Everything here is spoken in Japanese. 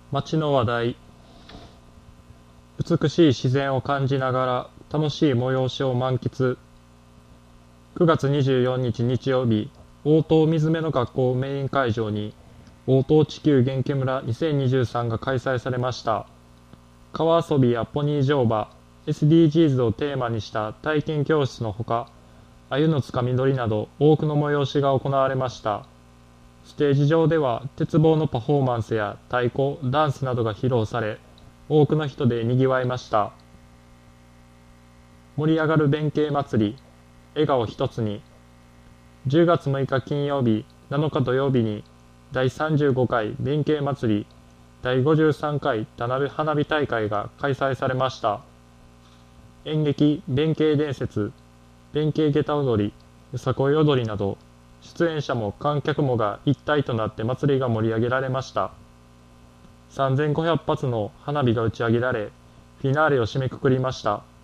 街の話題。美しい自然を感じながら楽しい催しを満喫。9月24日日曜日、大東水目の学校メイン会場に大東地球元気村2023が開催されました。川遊びやポニー乗馬、SDGs をテーマにした体験教室のほか、鮎のつかみ取りなど多くの催しが行われました。ステージ上では鉄棒のパフォーマンスや太鼓、ダンスなどが披露され、多くの人で賑わいました。盛り上がる弁慶祭り、笑顔一つに。10月6日金曜日、7日土曜日に第35回弁慶祭り、第53回花火大会が開催されました。演劇、弁慶伝説、弁慶下駄踊り、よさこい踊りなど、出演者も観客もが一体となって祭りが盛り上げられました。3500発の花火が打ち上げられ、フィナーレを締めくくりました。